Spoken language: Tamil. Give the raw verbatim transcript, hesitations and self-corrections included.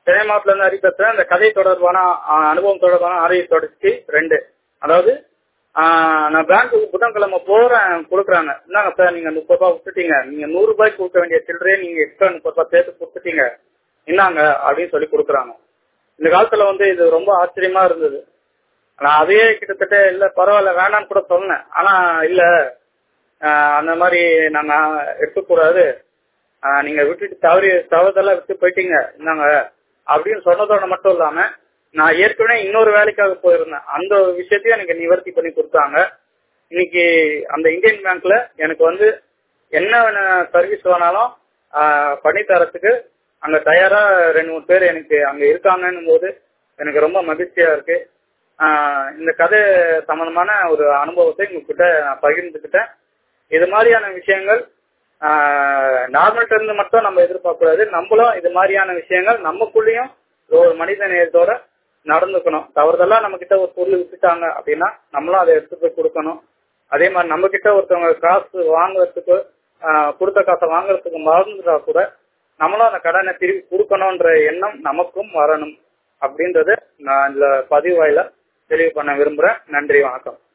சென்னை மாவட்டத்துல இருந்து ஹரி பேசுறேன். இந்த கதை தொடர்பான ஆஹ், அனுபவம் தொடர்பான ஆரிய தொடர்ச்சி ரெண்டு. அதாவது ஆஹ், நான் பேங்க்குக்கு புதன்கிழமை போறேன், கொடுக்குறாங்க. இந்தாங்க சார், நீங்க முப்பது ரூபாய் விட்டுட்டீங்க, நீங்க நூறு ரூபாய்க்கு கொடுக்க வேண்டிய சில்லறையே நீங்க எக்ஸ்ட்ரா முப்பது ரூபாய் சேர்த்து கொடுத்துட்டீங்க, இன்னாங்க அப்படின்னு சொல்லி கொடுக்குறாங்க. இந்த காலத்துல வந்து இது ரொம்ப ஆச்சரியமா இருந்தது. நான் அதையே கிட்டத்தட்ட இல்ல பரவாயில்ல வேணான்னு கூட சொன்னேன். ஆனா இல்ல, ஆஹ், அந்த மாதிரி நாங்க எடுக்கக்கூடாது, ஆஹ், நீங்க விட்டுட்டு தவறி தவறுதெல்லாம் விட்டு போயிட்டீங்க இந்தாங்க அப்படின்னு சொன்னதோட மட்டும் இல்லாம, நான் ஏற்கனவே இன்னொரு வேலைக்காக போயிருந்தேன், அந்த விஷயத்தையும் எனக்கு நிவர்த்தி பண்ணி கொடுத்தாங்க. இன்னைக்கு அந்த இந்தியன் பேங்க்ல எனக்கு வந்து என்ன சர்வீஸ் வேணாலும் ஆஹ், பண்ணி தரத்துக்கு அங்க தயாரா ரெண்டு மூணு பேர் எனக்கு அங்க இருக்காங்கன்னும் போது எனக்கு ரொம்ப மகிழ்ச்சியா இருக்கு. ஆஹ், இந்த கதை சம்பந்தமான ஒரு அனுபவத்தை உங்ககிட்ட நான் பகிர்ந்துக்கிட்டேன். இது மாதிரியான விஷயங்கள் நார்மல்ட்ட இருந்து மட்டும் நம்ம எதிர்பார்க்க கூடாது. நம்மளும் இது மாதிரியான விஷயங்கள் நமக்குள்ளேயும் ஒரு மனித நேயத்தோட நடந்துக்கணும். தவறுதெல்லாம் நம்ம கிட்ட ஒரு பொருள் விட்டுட்டாங்க அப்படின்னா நம்மளும் அதை எடுத்து போய் கொடுக்கணும். அதே மாதிரி நம்ம கிட்ட ஒருத்தவங்க காசு வாங்குறதுக்கு ஆஹ், கொடுத்த காசை வாங்குறதுக்கு மறந்துட்டா கூட நம்மளும் அந்த கடனை திருப்பி கொடுக்கணும்ன்ற எண்ணம் நமக்கும் வரணும் அப்படின்றத நான் இந்த பதிவு வாயில தெளிவு பண்ண விரும்புறேன். நன்றி, வணக்கம்.